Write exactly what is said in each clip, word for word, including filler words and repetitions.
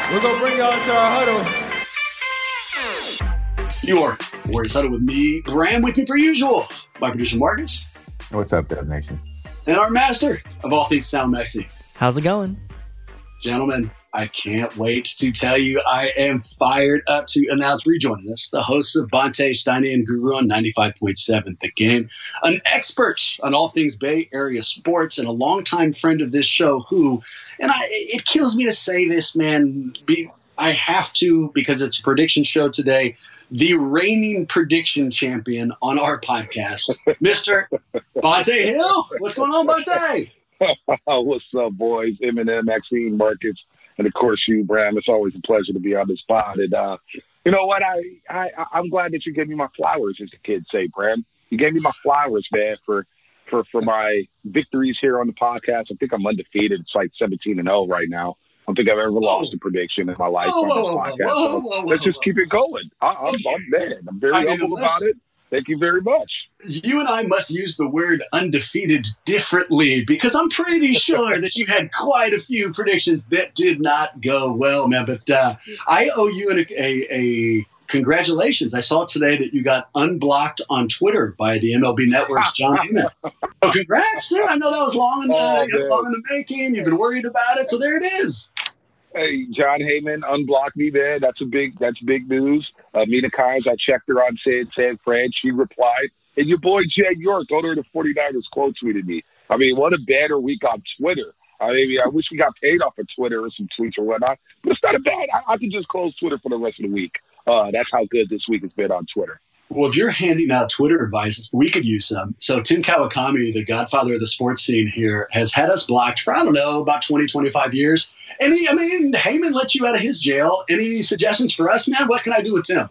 We're going to bring y'all into our huddle. You are Warriors Huddle with me, Bram, with me per usual. My producer, Marcus. What's up, Dev Nation? And our master of all things sound, Maxi. How's it going? Gentlemen, I can't wait to tell you I am fired up to announce rejoining us, the hosts of Bonta Steine and Guru on ninety-five point seven The Game, an expert on all things Bay Area sports and a longtime friend of this show who, and I, it kills me to say this, man, be, I have to because it's a prediction show today, the reigning prediction champion on our podcast, Mister Bonta Hill. What's going on, Bonta? What's up, boys? Eminem, Maxine, Marcus, and of course you, Bram. It's always a pleasure to be on this pod. And uh, you know what? I, I I'm glad that you gave me my flowers, as the kids say, Bram. You gave me my flowers, man, for for for my victories here on the podcast. I think I'm undefeated. It's like seventeen and oh right now. I don't think I've ever lost a prediction in my life whoa, on this whoa, podcast. whoa, So whoa, whoa, let's just whoa. keep it going. I, I'm, I'm man. I'm very I mean, humble unless- about it. Thank you very much. You and I must use the word undefeated differently because I'm pretty sure that you had quite a few predictions that did not go well, man. But uh, I owe you an, a, a congratulations. I saw today that you got unblocked on Twitter by the M L B Network's John Heyman. Oh, congrats, dude. I know that was long in, the, Oh, you know, long in the making. You've been worried about it, so there it is. Hey, John Heyman unblocked me, man. That's a big, that's big news. Uh, Mina Kimes, I checked her on San San Fran. She replied. And your boy Jed York, owner of the forty-niners, quote tweeted me. I mean, what a banner week on Twitter. I mean, I wish we got paid off of Twitter or some tweets or whatnot. But it's not a bad. I, I can just close Twitter for the rest of the week. Uh, that's how good this week has been on Twitter. Well, if you're handing out Twitter advice, we could use some. So Tim Kawakami, the godfather of the sports scene here, has had us blocked for, I don't know, about twenty, twenty-five years. And he, I mean, Heyman let you out of his jail. Any suggestions for us, man? What can I do with Tim?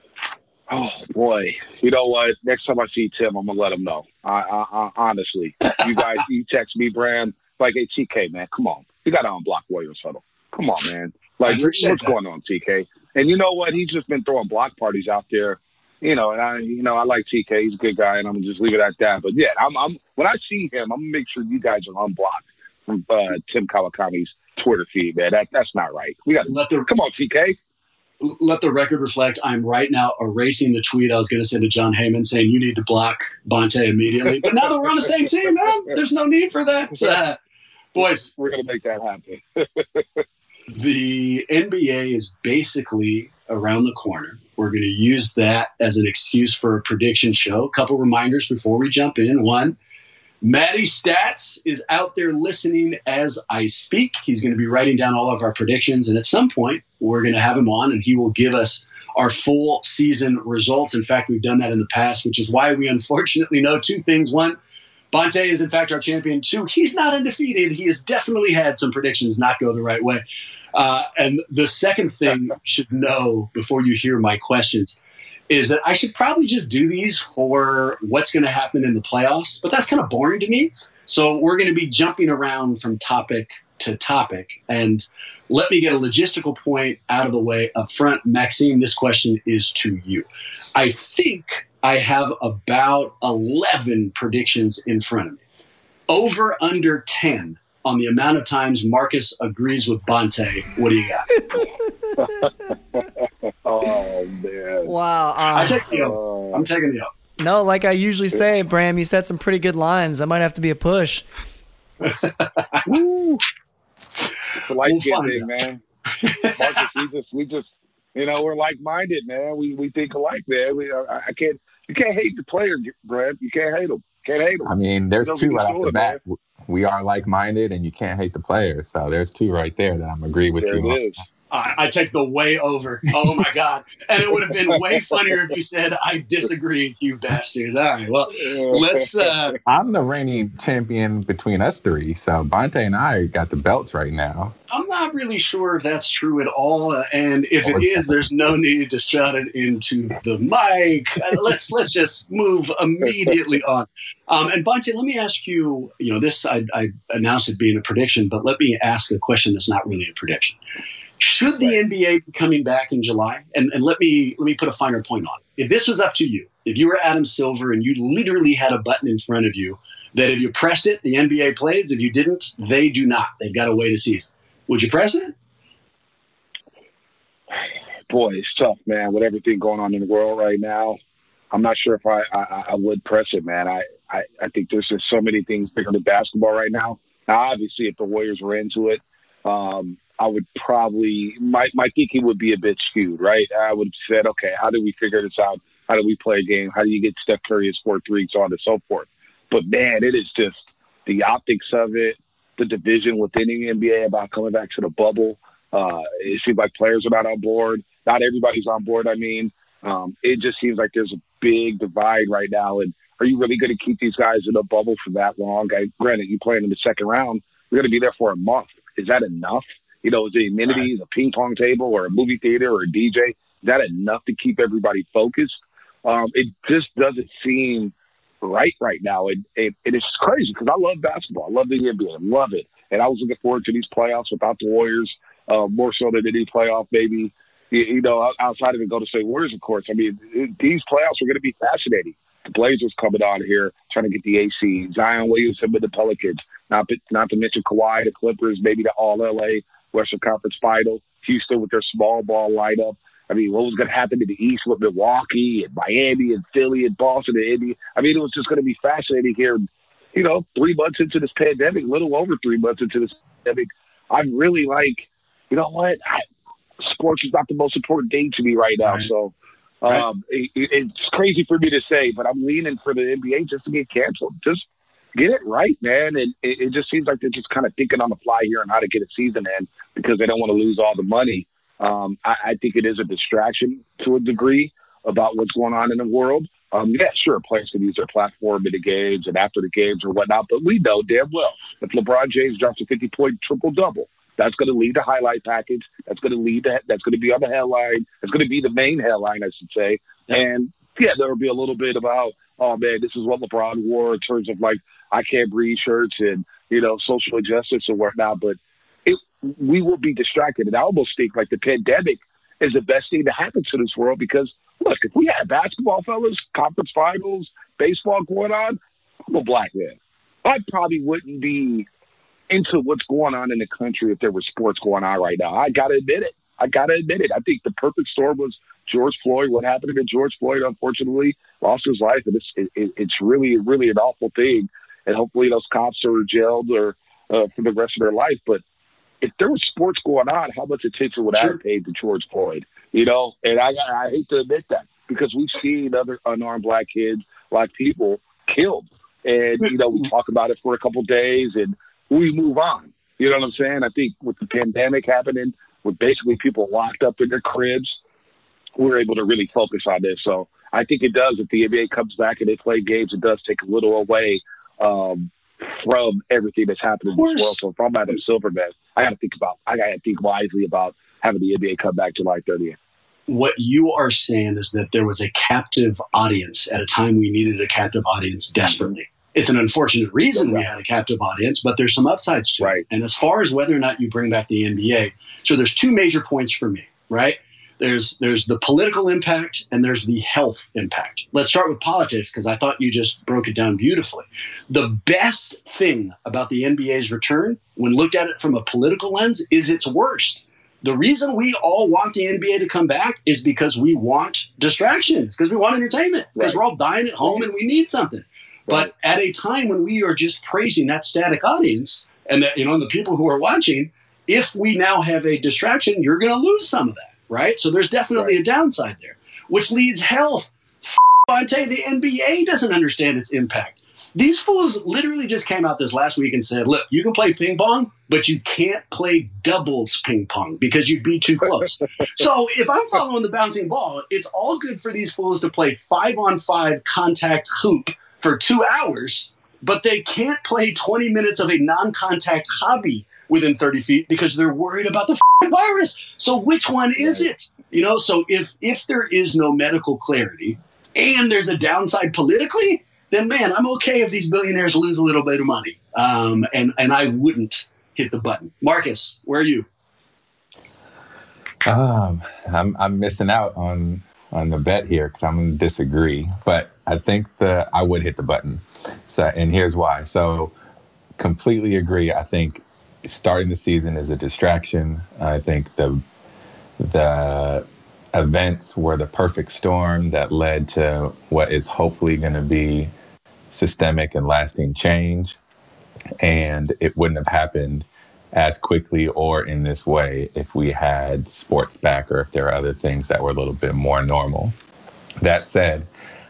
Oh, boy. You know what? Next time I see Tim, I'm going to let him know. I, I, I, honestly, you guys, you text me, Bram, like, hey, T K, man, come on. You got to unblock Warriors Huddle. Come on, man. Like, what's that. going on, T K? And you know what? He's just been throwing block parties out there. You know, and I, you know, I like T K. He's a good guy, and I'm gonna just leave it at that. But yeah, I'm, I'm when I see him, I'm gonna make sure you guys are unblocked from uh, Tim Kawakami's Twitter feed, man. That that's not right. We got Let the come on, T K. let the record reflect. I'm right now erasing the tweet I was going to send to John Heyman saying you need to block Bonta immediately. But now that we're on the same team, man, there's no need for that. Uh, boys, We're gonna make that happen. the N B A is basically around the corner. We're going to use that as an excuse for a prediction show. A couple reminders before we jump in. One, Matty Stats is out there listening as I speak. He's going to be writing down all of our predictions. And at some point, we're going to have him on and he will give us our full season results. In fact, we've done that in the past, which is why we unfortunately know two things. One, Bonta is, in fact, our champion. Two, he's not undefeated. He has definitely had some predictions not go the right way. Uh, and the second thing you should know before you hear my questions is that I should probably just do these for what's going to happen in the playoffs. But that's kind of boring to me. So we're going to be jumping around from topic to topic. And let me get a logistical point out of the way up front. Maxime, this question is to you. I think I have about eleven predictions in front of me. Over under ten on the amount of times Marcus agrees with Bonta. What do you got? Oh man! Wow. Uh, I take the L. Uh, I'm taking the L. no, like I usually say, Bram, you said some pretty good lines. That might have to be a push. Woo. It's a light We'll skin find thing, out. man. Marcus, we just, we just, you know, we're like-minded, man. We we think alike, man. We, I, I can't, you can't hate the player, Brad. You can't hate him. Can't hate him. I mean, there's You know, two we right can off do the it, bat. We are like-minded, and you can't hate the players. So there's two right there that I'm agree with There you on. it is. I, I take the way over. Oh, my God. And it would have been way funnier if you said, I disagree, you bastard. All right, well, let's uh, – I'm the reigning champion between us three. So Bonta and I got the belts right now. I'm not really sure if that's true at all. Uh, and if it is, there's no need to shout it into the mic. Uh, let's let's just move immediately on. Um, and Bonta, let me ask you, you know, this I, I announced it being a prediction, but let me ask a question that's not really a prediction. Should the N B A be coming back in July? And, and let me let me put a finer point on it. If this was up to you, if you were Adam Silver and you literally had a button in front of you that if you pressed it, the N B A plays. If you didn't, they do not. They've got to wait a season. Would you press it? Boy, it's tough, man. With everything going on in the world right now, I'm not sure if I, I, I would press it, man. I, I, I think there's just so many things bigger than basketball right now. Now, obviously, if the Warriors were into it, um, I would probably my my thinking would be a bit skewed, right? I would have said, okay, how do we figure this out? How do we play a game? How do you get Steph Curry to score three, so on and so forth? But man, it is just the optics of it, the division within the N B A about coming back to the bubble. Uh, it seems like players are not on board. Not everybody's on board. I mean, um, it just seems like there's a big divide right now. And are you really going to keep these guys in a bubble for that long? I, granted, you playing in the second round, you're going to be there for a month. Is that enough? You know, is it amenities, a ping pong table, or a movie theater, or a D J? Is that enough to keep everybody focused? Um, it just doesn't seem right right now. And it, it, it's crazy because I love basketball. I love the N B A. I love it. And I was looking forward to these playoffs without the Warriors, uh, more so than any playoff, maybe. You, you know, outside of the Golden State Warriors, of course. I mean, it, these playoffs are going to be fascinating. The Blazers coming on here trying to get the A C. Zion Williamson with the Pelicans. Not, not to mention Kawhi, the Clippers, maybe the All-L A Western Conference Final. Houston with their small ball lineup. I mean, what was going to happen in the East with Milwaukee and Miami and Philly and Boston and Indy? I mean, it was just going to be fascinating here. You know, three months into this pandemic, a little over three months into this pandemic, I'm really like, you know what? I, sports is not the most important thing to me right now. Right. So um, right. It, it's crazy for me to say, but I'm leaning for the N B A just to get canceled. Just get it right, man. And it, it just seems like they're just kind of thinking on the fly here on how to get a season in because they don't want to lose all the money. Um, I, I think it is a distraction to a degree about what's going on in the world. Um, yeah, sure, players can use their platform in the games and after the games or whatnot, but we know damn well if LeBron James drops a fifty-point triple-double, that's going to lead to highlight package. That's going to lead to that's going to be on the headline. That's going to be the main headline, I should say. And yeah, there will be a little bit about, oh man, this is what LeBron wore in terms of like I can't breathe shirts and you know social injustice and whatnot. But it, we will be distracted, and I almost think like the pandemic is the best thing to happen to this world because look, if we had basketball, fellas, conference finals, baseball going on, I'm a black man. I probably wouldn't be into what's going on in the country if there was sports going on right now. I got to admit it. I got to admit it. I think the perfect storm was George Floyd. What happened to George Floyd, unfortunately, lost his life. And it's, it, it's really, really an awful thing. And hopefully those cops are jailed or uh, for the rest of their life. But if there was sports going on, how much attention would sure. I have paid to George Floyd? You know, and I, I hate to admit that because we've seen other unarmed black kids, black people killed. And, you know, we talk about it for a couple of days and we move on. You know what I'm saying? I think with the pandemic happening, with basically people locked up in their cribs, we're able to really focus on this. So I think it does. If the N B A comes back and they play games, it does take a little away um, from everything that's happening in this world. So if I'm at a Silverman, I got to think about, I got to think wisely about having the N B A come back July thirtieth. What you are saying is that there was a captive audience at a time we needed a captive audience desperately. It's an unfortunate reason we had a captive audience, but there's some upsides to right. it. And as far as whether or not you bring back the N B A, so there's two major points for me, right? There's there's the political impact and there's the health impact. Let's start with politics because I thought you just broke it down beautifully. The best thing about the N B A's return, when looked at it from a political lens, is its worst. The reason we all want the N B A to come back is because we want distractions, because we want entertainment, because right. we're all dying at home and we need something. But at a time when we are just praising that static audience and that, you know, and the people who are watching, if we now have a distraction, you're going to lose some of that, right? So there's definitely right. a downside there, which leads health. I tell you, the N B A doesn't understand its impact. These fools literally just came out this last week and said, look, you can play ping pong, but you can't play doubles ping pong because you'd be too close. So if I'm following the bouncing ball, it's all good for these fools to play five on five contact hoop for two hours, but they can't play twenty minutes of a non-contact hobby within thirty feet because they're worried about the f- virus. So which one is it? You know, so if if there is no medical clarity and there's a downside politically, then man, I'm okay if these billionaires lose a little bit of money. Um, and, and I wouldn't hit the button. Marcus, where are you? Um, I'm I'm missing out on on the bet here because I'm going to disagree. But I think that I would hit the button. So, and here's why. So completely agree. I think starting the season is a distraction. I think the the events were the perfect storm that led to what is hopefully going to be systemic and lasting change. And it wouldn't have happened as quickly or in this way if we had sports back or if there are other things that were a little bit more normal. That said,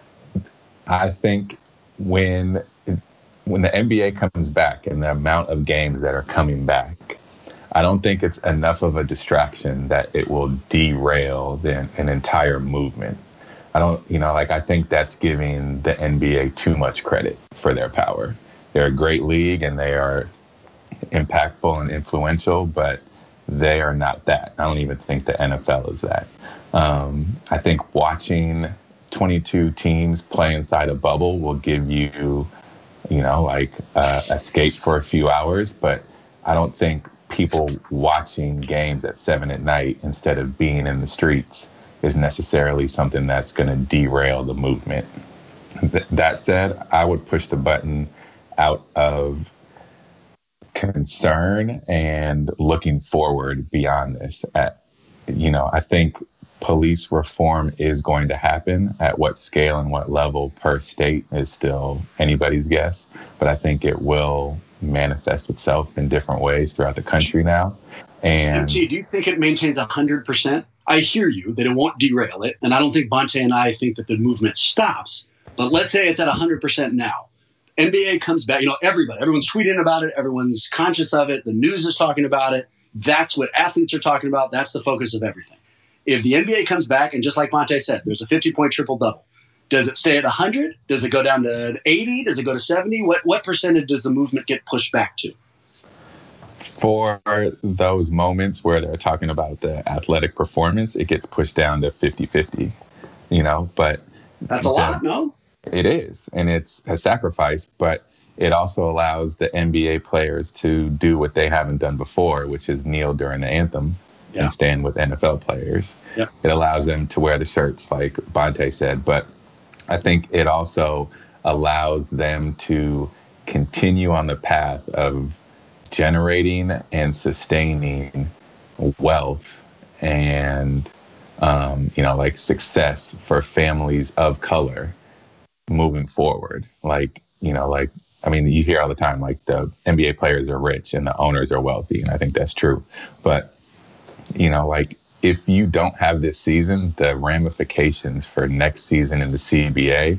I think when when the N B A comes back and the amount of games that are coming back, I don't think it's enough of a distraction that it will derail the, an entire movement. I don't, you know, like I think that's giving the N B A too much credit for their power. They're a great league and they are impactful and influential, but they are not that. I don't even think the N F L is that. Um, I think watching twenty-two teams play inside a bubble will give you, you know, like uh, escape for a few hours, but I don't think people watching games at seven at night instead of being in the streets is necessarily something that's going to derail the movement. Th- that said, I would push the button out of concern and looking forward beyond this. At, you know, I think police reform is going to happen. At what scale and what level per state is still anybody's guess, but I think it will manifest itself in different ways throughout the country now. And M T, do you think it maintains one hundred percent? I hear you that it won't derail it, and I don't think Bonte and I think that the movement stops, but let's say it's at one hundred percent now. N B A comes back, you know, everybody, everyone's tweeting about it, everyone's conscious of it, the news is talking about it, that's what athletes are talking about, that's the focus of everything. If the N B A comes back, and just like Bonte said, there's a fifty-point triple-double, does it stay at one hundred? Does it go down to eighty? Does it go to seventy? What what percentage does the movement get pushed back to? For those moments where they're talking about the athletic performance, it gets pushed down to fifty-fifty, you know, but that's a lot, no? It is, and it's a sacrifice, but it also allows the N B A players to do what they haven't done before, which is kneel during the anthem yeah. and stand with N F L players. Yeah. It allows them to wear the shirts, like Bonte said, but I think it also allows them to continue on the path of generating and sustaining wealth and, um, you know, like success for families of color moving forward. Like, you know, like, I mean, you hear all the time, like the N B A players are rich and the owners are wealthy. And I think that's true. But, you know, like if you don't have this season, the ramifications for next season in the C B A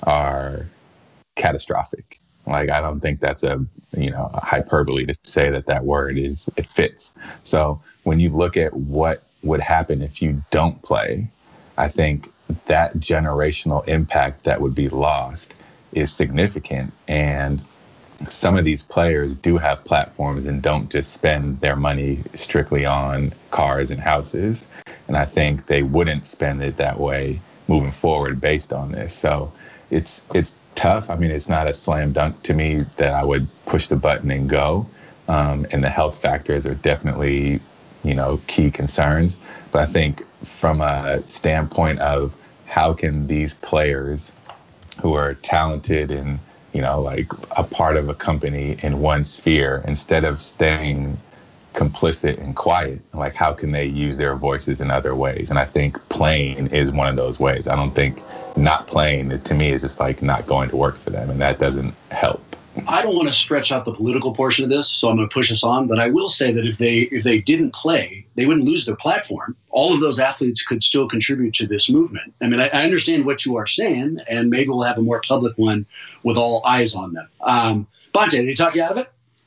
are catastrophic. Like, I don't think that's a, you know, a hyperbole to say that that word is, it fits. So when you look at what would happen if you don't play, I think that generational impact that would be lost is significant. And some of these players do have platforms and don't just spend their money strictly on cars and houses. And I think they wouldn't spend it that way moving forward based on this. So it's it's tough. I mean, it's not a slam dunk to me that I would push the button and go. Um, and the health factors are definitely, you know, key concerns. But I think from a standpoint of how can these players who are talented and, you know, like a part of a company in one sphere, instead of staying complicit and quiet, like how can they use their voices in other ways? And I think playing is one of those ways. I don't think not playing, to me, is just like not going to work for them, and that doesn't help. I don't want to stretch out the political portion of this, so I'm going to push us on. But I will say that if they if they didn't play, they wouldn't lose their platform. All of those athletes could still contribute to this movement. I mean, I, I understand what you are saying, and maybe we'll have a more public one with all eyes on them. Um, Bonte, did he talk you out of it?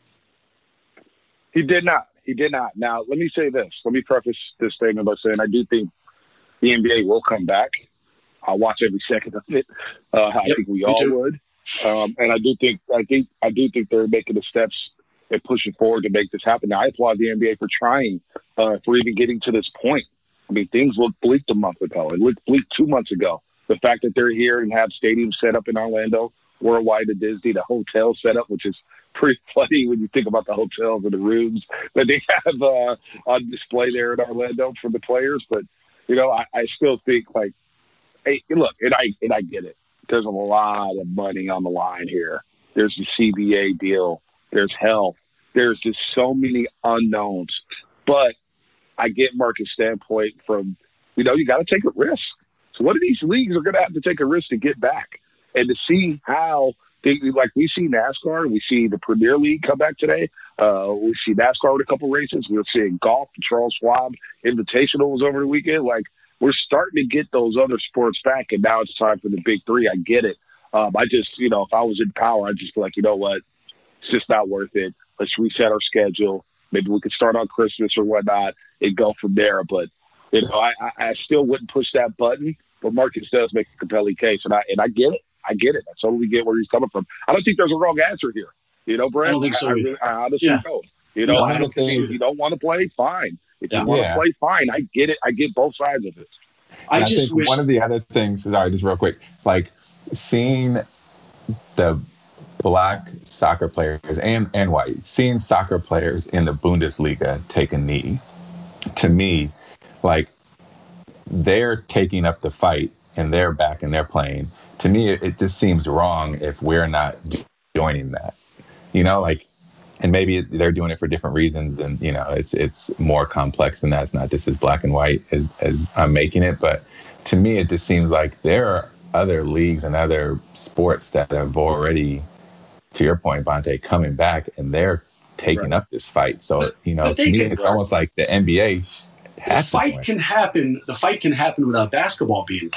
He did not. He did not. Now, let me say this. Let me preface this statement by saying I do think the N B A will come back. I'll watch every second of it. Uh, I yep, think we all too. would. Um, and I do think, I think, I do think they're making the steps and pushing forward to make this happen. Now, I applaud the N B A for trying, uh, for even getting to this point. I mean, things looked bleak a month ago. It looked bleak two months ago. The fact that they're here and have stadiums set up in Orlando, worldwide to Disney, the hotel set up, which is pretty funny when you think about the hotels and the rooms that they have uh, on display there in Orlando for the players. But, you know, I, I still think, like, hey, look, and I and I get it. There's a lot of money on the line here. There's the C B A deal. There's health. There's just so many unknowns. But I get Marcus' standpoint from, you know, you got to take a risk. So one of these leagues are going to have to take a risk to get back and to see how they, like we see NASCAR, we see the Premier League come back today. Uh, we see NASCAR with a couple races. We're seeing golf. The Charles Schwab Invitational was over the weekend. Like, we're starting to get those other sports back, and now it's time for the big three. I get it. Um, I just, you know, if I was in power, I'd just be like, you know what? It's just not worth it. Let's reset our schedule. Maybe we could start on Christmas or whatnot and go from there. But, you know, I, I, I still wouldn't push that button. But Marcus does make a compelling case, and I and I get it. I get it. I totally get where he's coming from. I don't think there's a wrong answer here. You know, Brad? I don't think so. I, I, really, I honestly yeah. don't. You know, I don't think if you don't want to play, fine. If you yeah. want to play, fine. I get it. I get both sides of it. I, I just think wish- one of the other things, sorry, just real quick, like seeing the black soccer players and, and white, seeing soccer players in the Bundesliga take a knee, to me, like, they're taking up the fight and they're back and they're playing. To me, it, it just seems wrong if we're not joining that, you know, like, and maybe they're doing it for different reasons. And, you know, it's, it's more complex than that. It's not just as black and white as, as I'm making it. But to me, it just seems like there are other leagues and other sports that have already, to your point, Bonte, coming back and they're taking right. up this fight. So, but, you know, to me, it's right. almost like the N B A The fight can happen. The fight can happen without basketball being.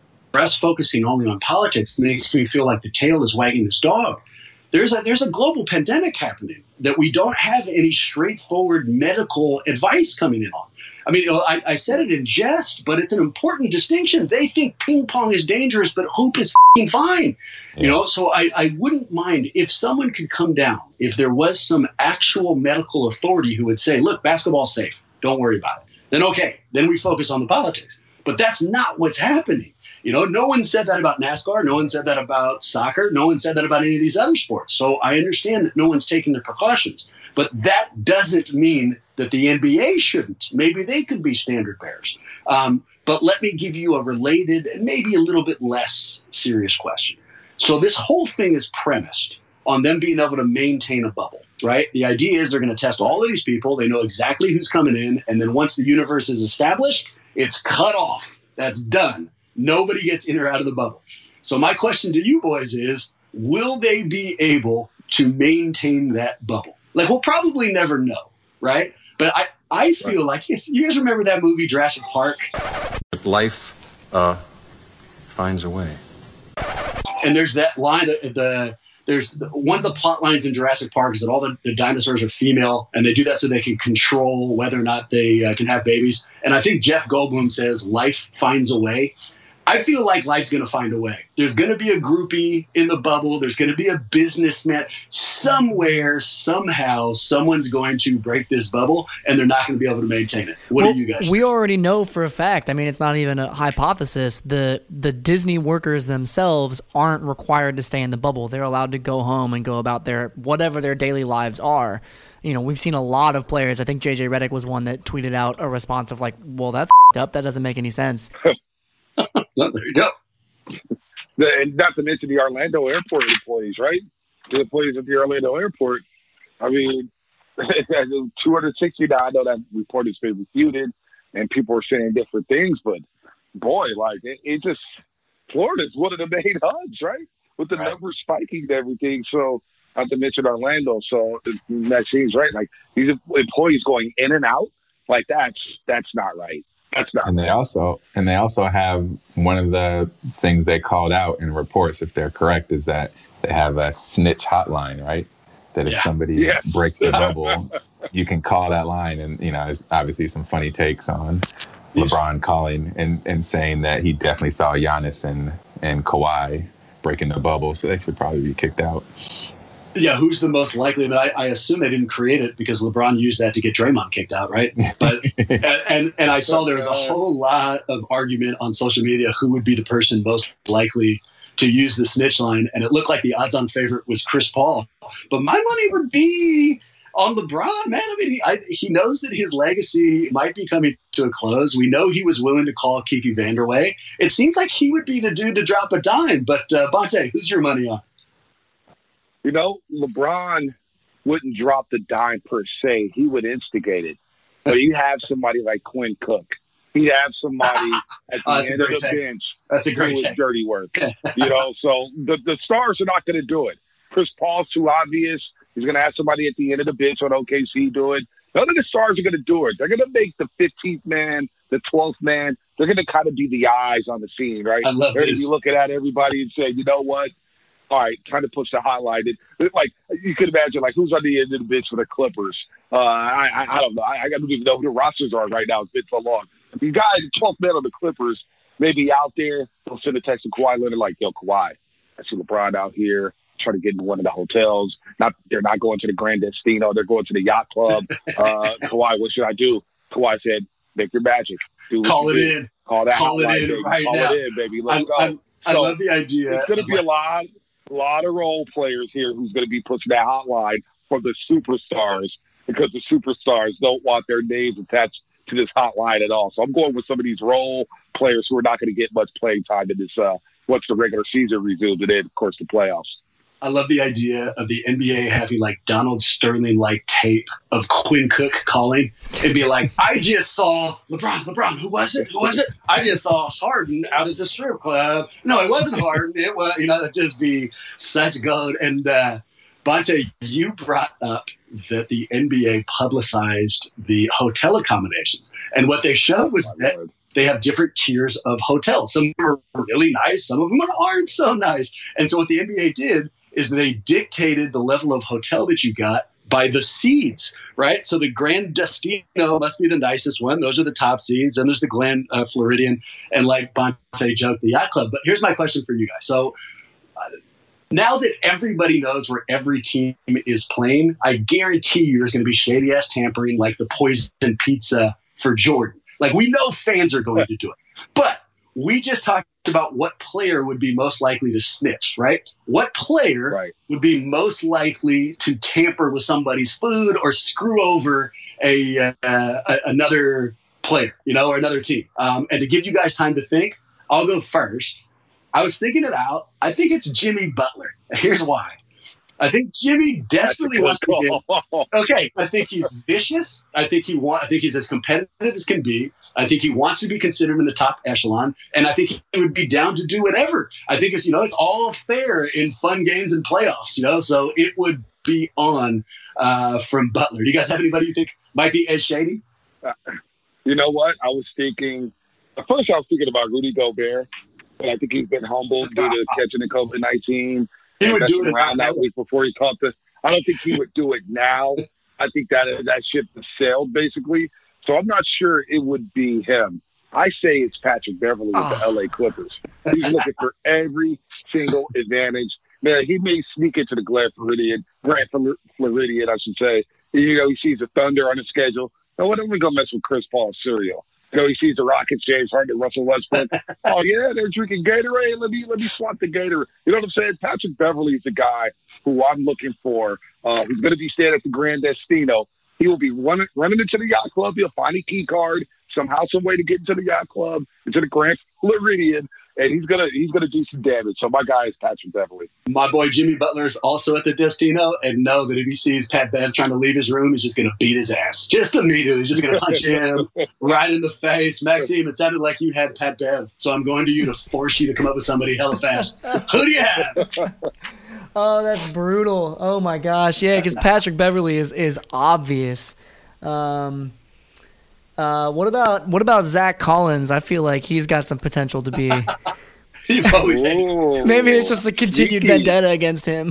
Us focusing only on politics makes me feel like the tail is wagging its dog. There's a there's a global pandemic happening that we don't have any straightforward medical advice coming in on. I mean, you know, I, I said it in jest, but it's an important distinction. They think ping pong is dangerous, but hoop is f***ing fine. Yeah. You know, so I, I wouldn't mind if someone could come down, if there was some actual medical authority who would say, look, basketball's safe. Don't worry about it. Then okay, then we focus on the politics. But that's not what's happening. You know, no one said that about NASCAR. No one said that about soccer. No one said that about any of these other sports. So I understand that no one's taking the precautions. But that doesn't mean that the N B A shouldn't. Maybe they could be standard bearers. Um, but let me give you a related and maybe a little bit less serious question. So this whole thing is premised on them being able to maintain a bubble, right? The idea is they're going to test all of these people. They know exactly who's coming in. And then once the universe is established, it's cut off. That's done. Nobody gets in or out of the bubble. So my question to you boys is, will they be able to maintain that bubble? Like, we'll probably never know, right? But I, I feel like, you guys remember that movie Jurassic Park? Life uh, finds a way. And there's that line, the, the there's the, one of the plot lines in Jurassic Park is that all the, the dinosaurs are female, and they do that so they can control whether or not they uh, can have babies. And I think Jeff Goldblum says life finds a way. I feel like life's going to find a way. There's going to be a groupie in the bubble. There's going to be a businessman. Somewhere, somehow, someone's going to break this bubble, and they're not going to be able to maintain it. What well, do you guys think? We already know for a fact. I mean, it's not even a hypothesis. The the Disney workers themselves aren't required to stay in the bubble. They're allowed to go home and go about their whatever their daily lives are. You know, we've seen a lot of players. I think J J Redick was one that tweeted out a response of like, well, that's f***ed up. That doesn't make any sense. Well, there you go. And not to mention the Orlando airport employees, right? The employees at the Orlando airport. I mean, two hundred sixty now. I know that report has been refuted, and people are saying different things. But boy, like it, it just Florida's one of the main hubs, right? With the right. numbers spiking and everything. So not to mention Orlando. So Maxine's right. Like these employees going in and out, like that's that's not right. That's not. And they also and they also have one of the things they called out in reports, if they're correct, is that they have a snitch hotline, right? That if yeah. somebody yes. breaks the bubble, you can call that line. And you know, there's obviously some funny takes on LeBron calling and, and saying that he definitely saw Giannis and and Kawhi breaking the bubble, so they should probably be kicked out. Yeah, who's the most likely? But I, I assume they didn't create it because LeBron used that to get Draymond kicked out, right? But and, and and I saw there was a whole lot of argument on social media who would be the person most likely to use the snitch line, and it looked like the odds-on favorite was Chris Paul. But my money would be on LeBron, man. I mean, he, I, he knows that his legacy might be coming to a close. We know he was willing to call Kiki Vanderway. It seems like he would be the dude to drop a dime. But uh, Bonte, who's your money on? You know, LeBron wouldn't drop the dime per se. He would instigate it. but he'd have somebody like Quinn Cook. He'd have somebody at the oh, end of the take. bench that's a great doing dirty work. You know, so the, the stars are not going to do it. Chris Paul's too obvious. He's going to have somebody at the end of the bench on O K C do it. None of the stars are going to do it. They're going to make the fifteenth man, the twelfth man. They're going to kind of be the eyes on the scene, right? I love They're going to this. be looking at everybody and saying, you know what? All right, kind of push the hotline. It, like, you could imagine, like, who's on the end of the bench for the Clippers? Uh, I, I I don't know. I, I don't even know who the rosters are right now. It's been so long. The guy, the twelfth man on the Clippers, maybe out there. They'll send a text to Kawhi Leonard like, yo, Kawhi, I see LeBron out here trying to get into one of the hotels. Not They're not going to the Grand Destino. They're going to the yacht club. Uh, Kawhi, what should I do? Kawhi said, make your magic. Do what Call you it do. in. Call that Call hotline, it in baby. right Call now. it in, baby. Let's I, go. I, I So, love the idea. It's going to be a lot, a lot of role players here who's going to be pushing that hotline for the superstars because the superstars don't want their names attached to this hotline at all. So I'm going with some of these role players who are not going to get much playing time in this, uh, once the regular season resumes, and then, of course, the playoffs. I love the idea of the N B A having like Donald Sterling-like tape of Quinn Cook calling. It'd be like, I just saw LeBron, LeBron, who was it? Who was it? I just saw Harden out at the strip club. No, it wasn't Harden. It was, you know, it'd just be such gold. And uh, Bonte, you brought up that the N B A publicized the hotel accommodations. And what they showed was that they have different tiers of hotels. Some are really nice. Some of them aren't so nice. And so what the N B A did is they dictated the level of hotel that you got by the seeds, right? So the Grand Destino must be the nicest one. Those are the top seeds. And there's the Glen uh, Floridian and, like Bonte joked, the Yacht Club. But here's my question for you guys. So uh, now that everybody knows where every team is playing, I guarantee you there's going to be shady-ass tampering like the poison pizza for Jordan. Like, we know fans are going to do it. But we just talked about what player would be most likely to snitch, right? What player Right. would be most likely to tamper with somebody's food or screw over a, uh, a another player, you know, or another team? Um, and to give you guys time to think, I'll go first. I was thinking it out. I think it's Jimmy Butler. Here's why. I think Jimmy desperately wants to get. Okay, I think he's vicious. I think he want. I think he's as competitive as can be. I think he wants to be considered in the top echelon, and I think he would be down to do whatever. I think it's you know it's all fair in fun games and playoffs. You know, so it would be on uh, from Butler. Do you guys have anybody you think might be Ed Shady? Uh, you know what? I was thinking. At first, I was thinking about Rudy Gobert, but I think he's been humbled due to catching the COVID nineteen. He would do it around that week before he caught this. I don't think he would do it now. I think that that ship has sailed, basically. So I'm not sure it would be him. I say it's Patrick Beverly with oh. the L A Clippers. He's looking for every single advantage. Man, he may sneak into the Grand Floridian, Grand Floridian, I should say. You know, he sees the Thunder on the schedule. Now, why don't we go mess with Chris Paul's cereal? You know, he sees the Rockets, James Harden, Russell Westbrook. Oh, yeah, they're drinking Gatorade. Let me let me swap the Gatorade. You know what I'm saying? Patrick Beverly is the guy who I'm looking for. Uh, who's going to be staying at the Grand Destino. He will be running, running into the yacht club. He'll find a key card, somehow, some way to get into the yacht club, into the Grand Floridian, and he's gonna he's gonna do some damage. So my guy is Patrick Beverly. My boy Jimmy Butler is also at the Destino, and know that if he sees Pat Bev trying to leave his room, he's just gonna beat his ass. Just immediately, just gonna punch him right in the face. Maxime, it sounded like you had Pat Bev, so I'm going to you to force you to come up with somebody hella fast. Who do you have? Oh, that's brutal. Oh my gosh, yeah, because Patrick Beverly is is obvious. Um, uh, what about what about Zach Collins? I feel like he's got some potential to be. You've always had. Maybe it's just a continued vendetta against him.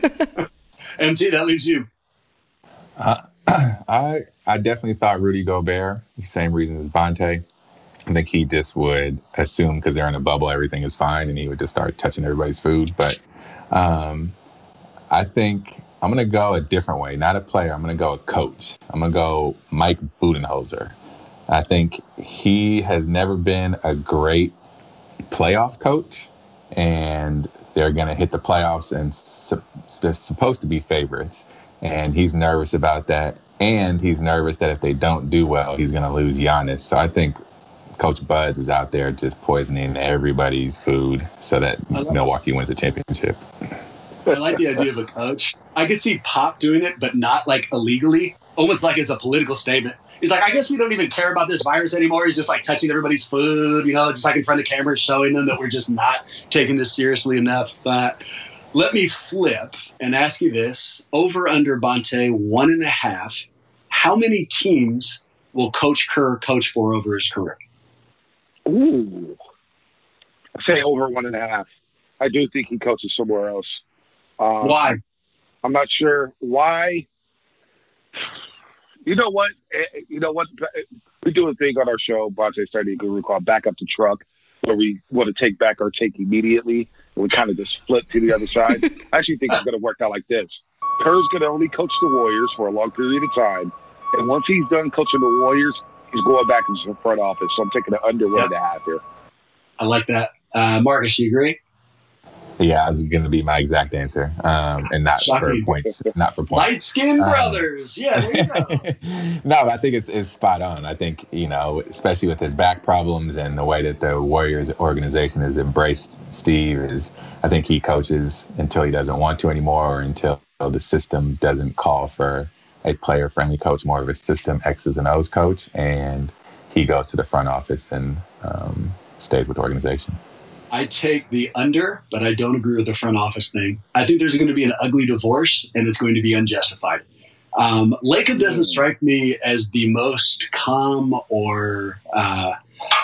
M T, that leaves you. Uh, I I definitely thought Rudy Gobert, the same reason as Bonte. I think he just would assume because they're in a bubble, everything is fine, and he would just start touching everybody's food. But um, I think I'm going to go a different way. Not a player. I'm going to go a coach. I'm going to go Mike Budenholzer. I think he has never been a great playoff coach, and they're going to hit the playoffs, and su- they're supposed to be favorites. And he's nervous about that. And he's nervous that if they don't do well, he's going to lose Giannis. So I think Coach Buds is out there just poisoning everybody's food so that Milwaukee wins the championship. I like the idea of a coach. I could see Pop doing it, but not like illegally, almost like as a political statement. He's like, I guess we don't even care about this virus anymore. He's just like touching everybody's food, you know, just like in front of cameras, showing them that we're just not taking this seriously enough. But let me flip and ask you this. Over under Bonte, one and a half. How many teams will Coach Kerr coach for over his career? Ooh. I say over one and a half. I do think he coaches somewhere else. Um, Why? I'm not sure why. You know what? You know what? We do a thing on our show, Bonte Study Guru, called Back Up the Truck, where we want to take back our take immediately, and we kind of just flip to the other side. I actually think it's going to work out like this. Kerr's going to only coach the Warriors for a long period of time, and once he's done coaching the Warriors, he's going back into the front office. So I'm taking the under one and a half here. I like that. Uh, Marcus, you agree? Yeah, it's going to be my exact answer, um, and not Shocking. for points. Not for points. Light skinned Um, brothers. Yeah, there you go. No, I think it's, it's spot on. I think, you know, especially with his back problems and the way that the Warriors organization has embraced Steve, is I think he coaches until he doesn't want to anymore, or until the system doesn't call for a player-friendly coach, more of a system X's and O's coach, and he goes to the front office and um, stays with the organization. I take the under, but I don't agree with the front office thing. I think there's going to be an ugly divorce, and it's going to be unjustified. Um, Lacob doesn't strike me as the most calm or, uh,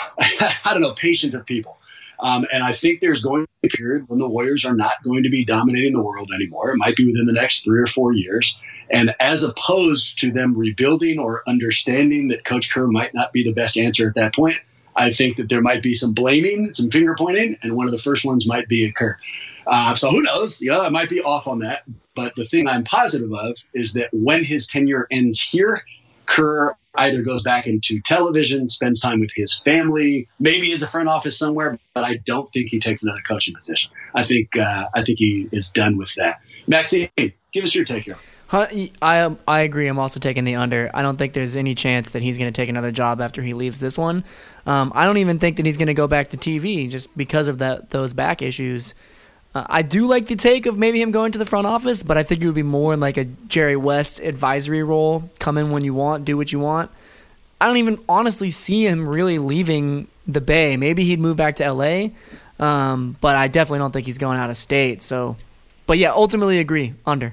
I don't know, patient of people. Um, and I think there's going to be a period when the Warriors are not going to be dominating the world anymore. It might be within the next three or four years. And as opposed to them rebuilding or understanding that Coach Kerr might not be the best answer at that point, I think that there might be some blaming, some finger pointing, and one of the first ones might be a Kerr. Uh, so who knows? You know, I might be off on that. But the thing I'm positive of is that when his tenure ends here, Kerr either goes back into television, spends time with his family, maybe is a front office somewhere, but I don't think he takes another coaching position. I think uh, I think he is done with that. Maxine, give us your take here. I um, I agree. I'm also taking the under. I don't think there's any chance that he's going to take another job after he leaves this one. Um, I don't even think that he's going to go back to T V just because of that those back issues. Uh, I do like the take of maybe him going to the front office, but I think it would be more in like a Jerry West advisory role. Come in when you want, do what you want. I don't even honestly see him really leaving the Bay. Maybe he'd move back to L A, um, but I definitely don't think he's going out of state. So, but yeah, ultimately agree under.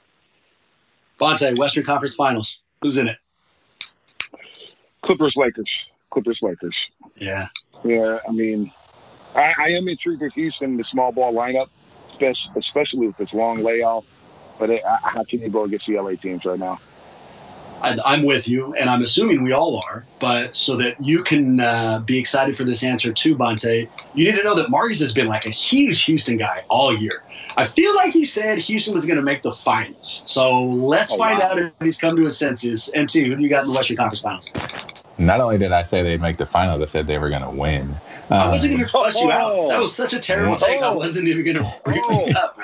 Bonte, Western Conference Finals. Who's in it? Clippers, Lakers. Clippers, Lakers. Yeah. Yeah, I mean, I, I am intrigued with Houston, the small ball lineup, especially, especially with this long layoff. But it, I, how can you go against the L A teams right now? I, I'm with you, and I'm assuming we all are. But so that you can uh, be excited for this answer too, Bonte, you need to know that Marcus has been like a huge Houston guy all year. I feel like he said Houston was going to make the finals. So let's oh, find wow. out if he's come to his senses. M T, who do you got in the Western Conference Finals? Not only did I say they'd make the finals, I said they were going to win. I wasn't going to Um, fuss you out. That was such a terrible take. I wasn't even going to bring it up.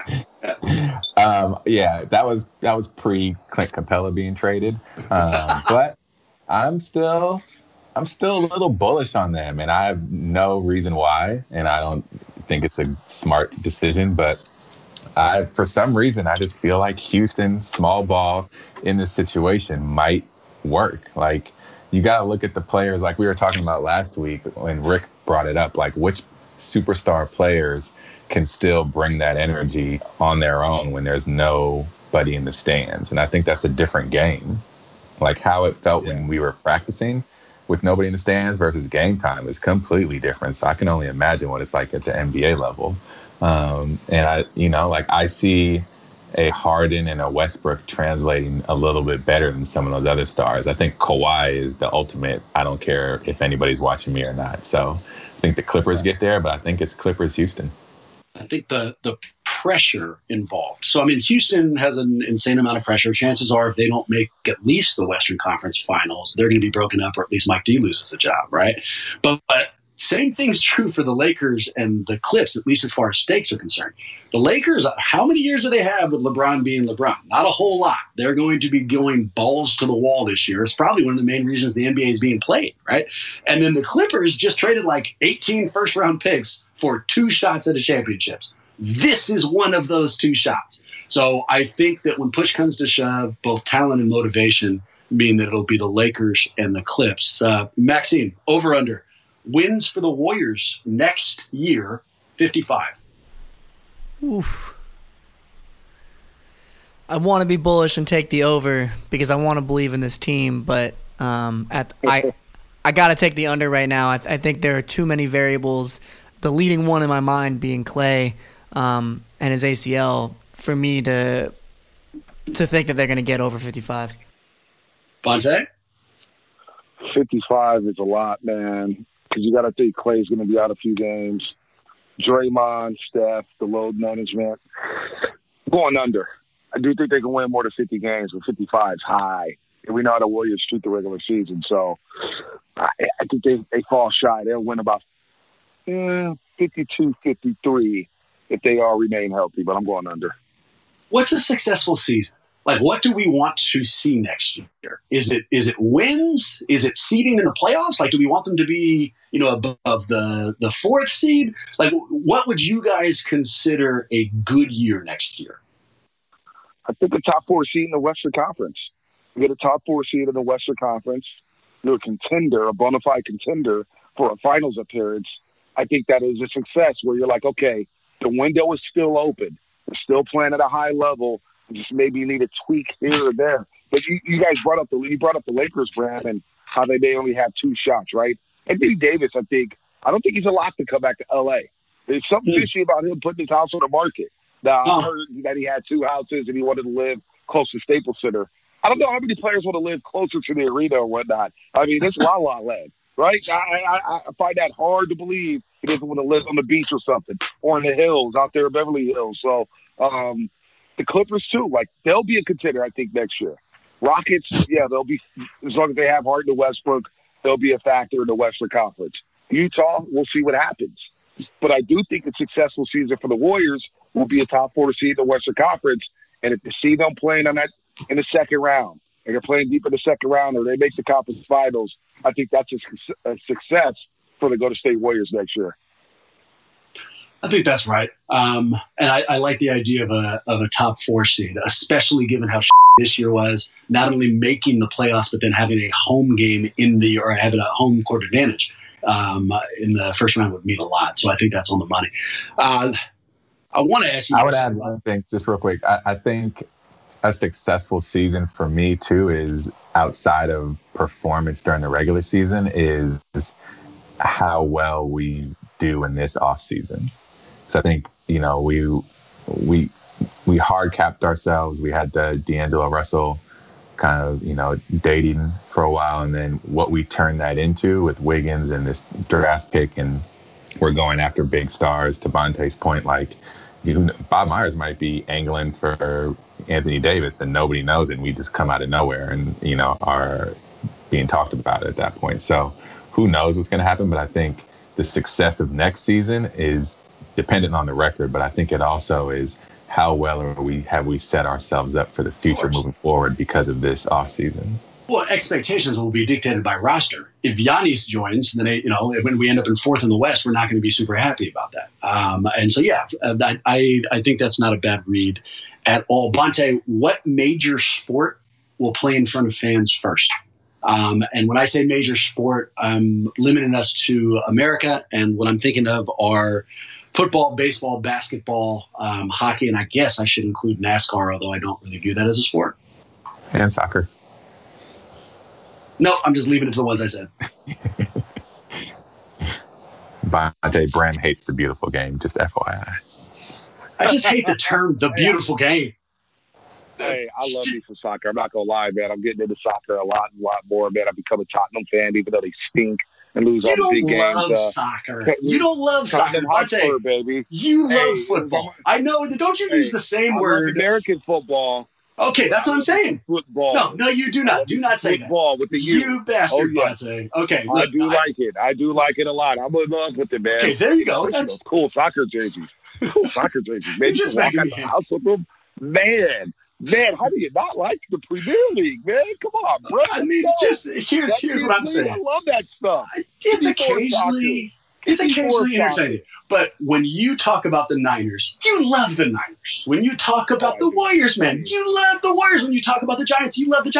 um, yeah, that was that was pre Clint Capella being traded. Um, but I'm still I'm still a little bullish on them, and I have no reason why, and I don't think it's a smart decision, but I, for some reason, I just feel like Houston small ball in this situation might work. Like, you got to look at the players like we were talking about last week when Rick brought it up, like which superstar players can still bring that energy on their own when there's nobody in the stands. And I think that's a different game. Like how it felt when we were practicing with nobody in the stands versus game time is completely different. So I can only imagine what it's like at the N B A level. Um, and I, you know, like I see a Harden and a Westbrook translating a little bit better than some of those other stars. I think Kawhi is the ultimate. I don't care if anybody's watching me or not. So I think the Clippers get there, but I think it's Clippers Houston. I think the the pressure involved. So, I mean, Houston has an insane amount of pressure. Chances are if they don't make at least the Western Conference Finals, they're going to be broken up, or at least Mike D loses the job, right? But, but same thing's true for the Lakers and the Clips, at least as far as stakes are concerned. The Lakers, how many years do they have with LeBron being LeBron? Not a whole lot. They're going to be going balls to the wall this year. It's probably one of the main reasons the N B A is being played, right? And then the Clippers just traded like eighteen first-round picks for two shots at the championships. This is one of those two shots. So I think that when push comes to shove, both talent and motivation mean that it'll be the Lakers and the Clips. Uh, Maxime, over under wins for the Warriors next year, fifty-five. Oof. I want to be bullish and take the over because I want to believe in this team, but um, at I I got to take the under right now. I, I think there are too many variables. The leading one in my mind being Clay um, and his A C L for me to to think that they're going to get over fifty-five. Bonte? fifty-five is a lot, man, because you got to think Clay's going to be out a few games. Draymond, Steph, the load management. Going under. I do think they can win more than fifty games, but fifty-five is high. And we know how the Warriors treat the regular season. So I, I think they, they fall shy. They'll win about eh, fifty-two, fifty-three if they all remain healthy, but I'm going under. What's a successful season? Like, what do we want to see next year? Is it is it wins? Is it seeding in the playoffs? Like, do we want them to be, you know, above the, the fourth seed? Like, what would you guys consider a good year next year? I think a top four seed in the Western Conference. You get a top four seed in the Western Conference. You're a contender, a bona fide contender for a finals appearance. I think that is a success where you're like, okay, the window is still open. We're still playing at a high level. Just maybe you need a tweak here or there. But you, you guys brought up the you brought up the Lakers, Brad, and how they may only have two shots, right? Anthony Davis, I think, I don't think he's a lock to come back to L A. There's something Hmm. fishy about him putting his house on the market. Now, Oh. I heard that he had two houses and he wanted to live close to Staples Center. I don't know how many players want to live closer to the arena or whatnot. I mean, it's La La Land, right? I, I, I find that hard to believe he doesn't want to live on the beach or something, or in the hills out there in Beverly Hills. So um, the Clippers, too, like, they'll be a contender, I think, next year. Rockets, yeah, they'll be, as long as they have Harden and Westbrook, they'll be a factor in the Western Conference. Utah, we'll see what happens. But I do think a successful season for the Warriors will be a top four seed in the Western Conference. And if you see them playing on that in the second round, and they're playing deep in the second round, or they make the conference finals, I think that's a, su- a success for the Golden State Warriors next year. I think that's right. Um, and I, I like the idea of a of a top four seed, especially given how this year was, not only making the playoffs, but then having a home game in the, or having a home court advantage um, in the first round would mean a lot. So I think that's on the money. Uh, I want to ask you. I would guys- add one thing just real quick. I, I think a successful season for me too is outside of performance during the regular season is how well we do in this off season. So I think, you know, we we we hard capped ourselves. We had the D'Angelo Russell kind of, you know, dating for a while, and then what we turned that into with Wiggins and this draft pick, and we're going after big stars. To Bonte's point, like, you, Bob Myers might be angling for Anthony Davis and nobody knows it, and we just come out of nowhere and, you know, are being talked about at that point. So who knows what's going to happen, but I think the success of next season is dependent on the record, but I think it also is how well are we have we set ourselves up for the future moving forward because of this offseason. Well, expectations will be dictated by roster. If Giannis joins, then, you know, when we end up in fourth in the West, we're not going to be super happy about that. Um, and so, yeah, I, I I think that's not a bad read at all. Bonte, what major sport will play in front of fans first? Um, and when I say major sport, I'm limiting us to America. And what I'm thinking of are football, baseball, basketball, um, hockey, and I guess I should include NASCAR, although I don't really view that as a sport. And soccer. No, I'm just leaving it to the ones I said. Bonte Bram hates the beautiful game, just F Y I. I just hate the term "the beautiful game." Hey, I love me some soccer. I'm not going to lie, man. I'm getting into soccer a lot, a lot more, man. I've become a Tottenham fan, even though they stink and lose You all the don't big games. love Uh, soccer. You don't love soccer, Tottenham Hotspur, Bonte. baby. You Hey, love football. I know. Don't you Hey, use the same I word? love American football. Okay, that's what I'm saying. Football. No, no, you do I not. love Do not say that. Football with the U. You bastard, Oh, yes. Bonte. Okay, I look, do I- like it. I do like it a lot. I'm in love with it, man. Okay, there you go. Especially That's those cool soccer jerseys. Cool soccer jerseys. Man, you just can walk making out me the happy. house with them. Man, man, how do you not like the Premier League, man? Come on, bro. I mean, No. just here's That's here's what I'm I saying. love that stuff. It's Before occasionally it's Before occasionally soccer. entertaining. But when you talk about the Niners, you love the Niners. When you talk about Oh, I the do. Warriors, man, you love the Warriors. When you talk about the Giants, you love the Giants.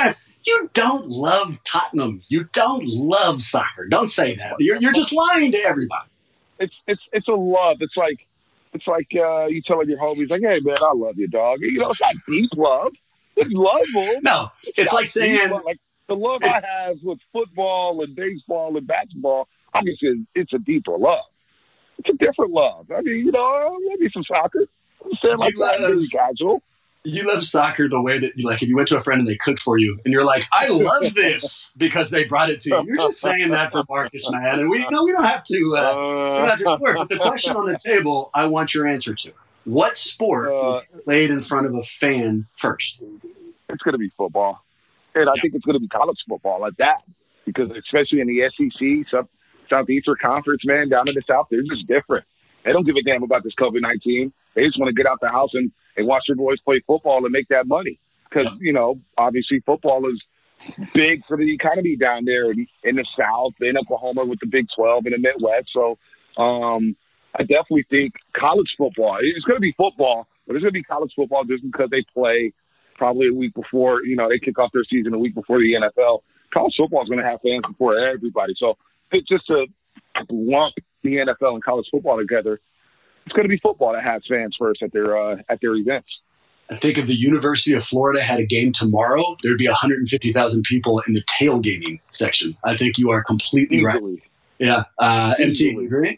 You don't love Tottenham. You don't love soccer. Don't say that. You're you're just lying to everybody. It's it's it's a love. It's like it's like uh, you telling your homies like, "Hey man, I love you, dog." You know, it's not deep love. It's love them. No, it's like saying like the love I have with football and baseball and basketball. Obviously, it's a deeper love. It's a different love. I mean, you know, maybe some soccer. I'm saying like that, really casual. You love soccer the way that you like if you went to a friend and they cooked for you and you're like, I love this because they brought it to you. You're just saying that for Marcus, man. And we no, we don't have to uh, we don't have to swear. But the question on the table, I want your answer to. What sport uh, played in front of a fan first? It's gonna be football. And I yeah. think it's gonna be college football at that. Because especially in the S E C, South, Southeastern Conference, man, down in the South, they're just different. They don't give a damn about this COVID nineteen. They just want to get out the house and, and watch their boys play football and make that money. Because, you know, obviously football is big for the economy down there in, in the South, in Oklahoma with the Big twelve in the Midwest. So um, I definitely think college football, it's going to be football, but it's going to be college football just because they play probably a week before, you know, they kick off their season a week before the N F L. College football is going to have fans before everybody. So it's just to lump the N F L and college football together, it's going to be football that has fans first at their uh, at their events. I think if the University of Florida had a game tomorrow, there'd be one hundred fifty thousand people in the tailgating section. I think you are completely Easily. right. Yeah. Uh, M T, you agree?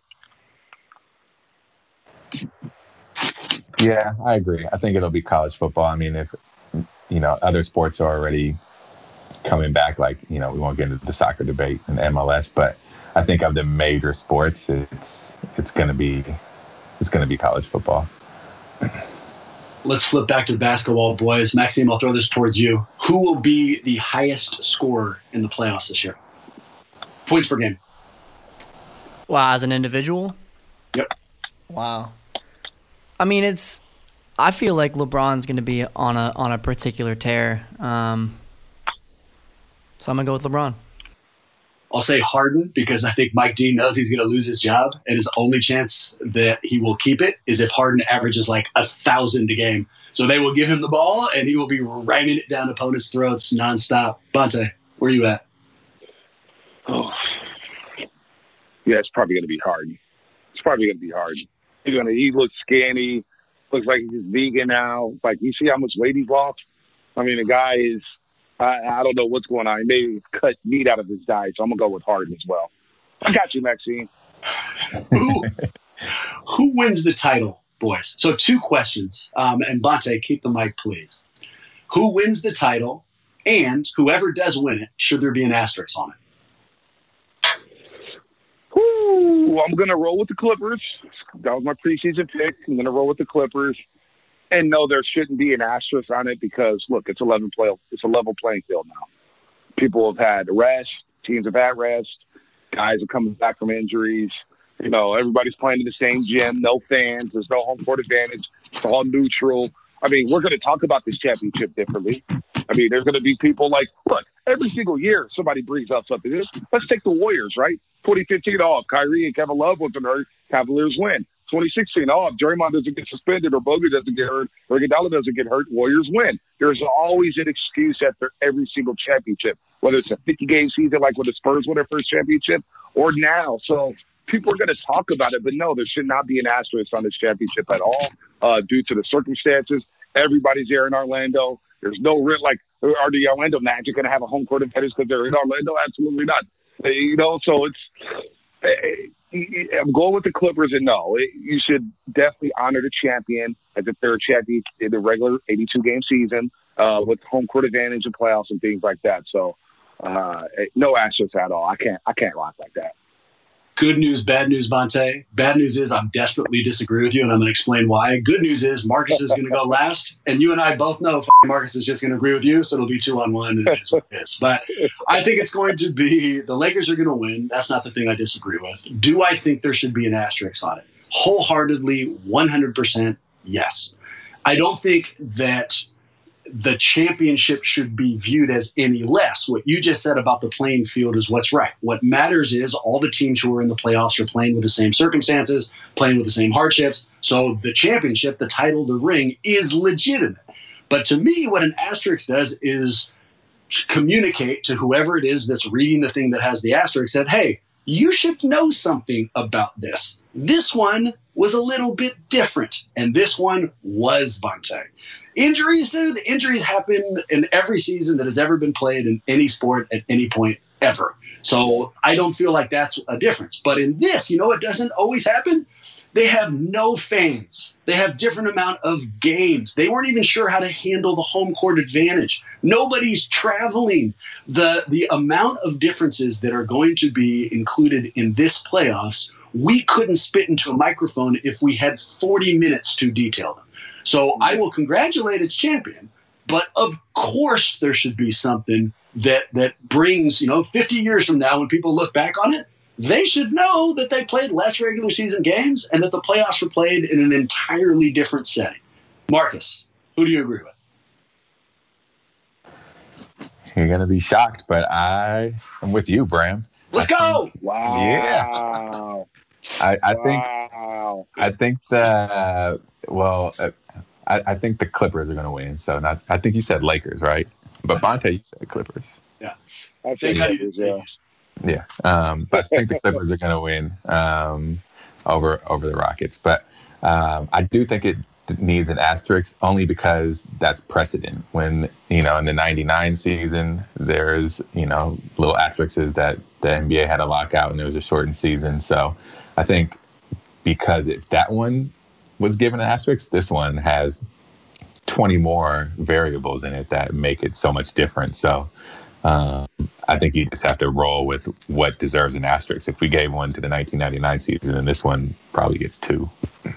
Yeah, I agree. I think it'll be college football. I mean, if, you know, other sports are already coming back, like, you know, we won't get into the soccer debate and M L S, but I think of the major sports, it's it's going to be it's going to be college football. Let's flip back to basketball, boys. Maxime, I'll throw this towards you. Who will be the highest scorer in the playoffs this year? Points per game. Wow, as an individual? Yep. Wow. I mean, it's. I feel like LeBron's going to be on a on a particular tear. Um, so I'm gonna go with LeBron. I'll say Harden because I think Mike Dean knows he's going to lose his job, and his only chance that he will keep it is if Harden averages like a thousand a game. So they will give him the ball, and he will be ramming it down opponents' throats nonstop. Bonte, where are you at? Oh, yeah, it's probably going to be Harden. It's probably going to be Harden. He's going to. He looks skinny. Looks like he's vegan now. Like, you see how much weight he's lost? I mean, the guy is. I, I don't know what's going on. He may cut meat out of his diet, so I'm going to go with Harden as well. I got you, Maxine. who, who wins the title, boys? So two questions. Um, and Bonte, keep the mic, please. Who wins the title, and whoever does win it, should there be an asterisk on it? Ooh, I'm going to roll with the Clippers. That was my preseason pick. I'm going to roll with the Clippers. And no, there shouldn't be an asterisk on it because, look, it's eleven play. It's a level playing field now. People have had rest. Teams have had rest. Guys are coming back from injuries. You know, everybody's playing in the same gym. No fans. There's no home court advantage. It's all neutral. I mean, we're going to talk about this championship differently. I mean, there's going to be people like, look, every single year somebody brings up something. Let's take the Warriors, right? twenty fifteen, oh, if Kyrie and Kevin Love wasn't hurt, Cavaliers win. twenty sixteen, oh, if Draymond doesn't get suspended or Bogut doesn't get hurt or Iguodala doesn't get hurt, Warriors win. There's always an excuse after every single championship, whether it's a fifty-game season like when the Spurs won their first championship or now. So people are going to talk about it, but no, there should not be an asterisk on this championship at all uh, due to the circumstances. Everybody's there in Orlando. There's no real, like, are the Orlando Magic going to have a home court advantage because they're in Orlando? Absolutely not. You know, so it's – I'm going with the Clippers, and no, it, you should definitely honor the champion as if they're a champion in the regular eighty-two game season uh, with home court advantage and playoffs and things like that. So uh, no asterisks at all. I can't I can't rock like that. Good news, bad news, Bonte. Bad news is I desperately disagree with you, and I'm going to explain why. Good news is Marcus is going to go last, and you and I both know Marcus is just going to agree with you, so it'll be two on one, and it is what it is. But I think it's going to be the Lakers are going to win. That's not the thing I disagree with. Do I think there should be an asterisk on it? Wholeheartedly, one hundred percent yes. I don't think that the championship should be viewed as any less. What you just said about the playing field is what's right. What matters is all the teams who are in the playoffs are playing with the same circumstances, playing with the same hardships. So the championship, the title, the ring is legitimate. But to me, what an asterisk does is communicate to whoever it is that's reading the thing that has the asterisk that, hey, you should know something about this. This one was a little bit different, and this one was Vontae. Injuries, dude, injuries happen in every season that has ever been played in any sport at any point ever. So I don't feel like that's a difference. But in this, you know, it doesn't always happen. They have no fans. They have different amount of games. They weren't even sure how to handle the home court advantage. Nobody's traveling. The, the amount of differences that are going to be included in this playoffs, we couldn't spit into a microphone if we had forty minutes to detail them. So I will congratulate its champion, but of course there should be something that that brings, you know, fifty years from now when people look back on it, they should know that they played less regular season games and that the playoffs were played in an entirely different setting. Marcus, who do you agree with? You're going to be shocked, but I am with you, Bram. Let's I go. Think, Wow. Yeah. I, I think Wow. I think the well, uh, I, I think the Clippers are going to win. So not, I think you said Lakers, right? But Vontae, you said Clippers. Yeah. I They think got that you. is, yeah. Yeah, um, but I think the Clippers are going to win um, over over the Rockets. But um, I do think it needs an asterisk only because that's precedent. When, you know, in the ninety-nine season, there's, you know, little asterisks that the N B A had a lockout and it was a shortened season. So I think because if that one was given an asterisk, this one has twenty more variables in it that make it so much different. So um, I think you just have to roll with what deserves an asterisk. If we gave one to the nineteen ninety-nine season, then this one probably gets two.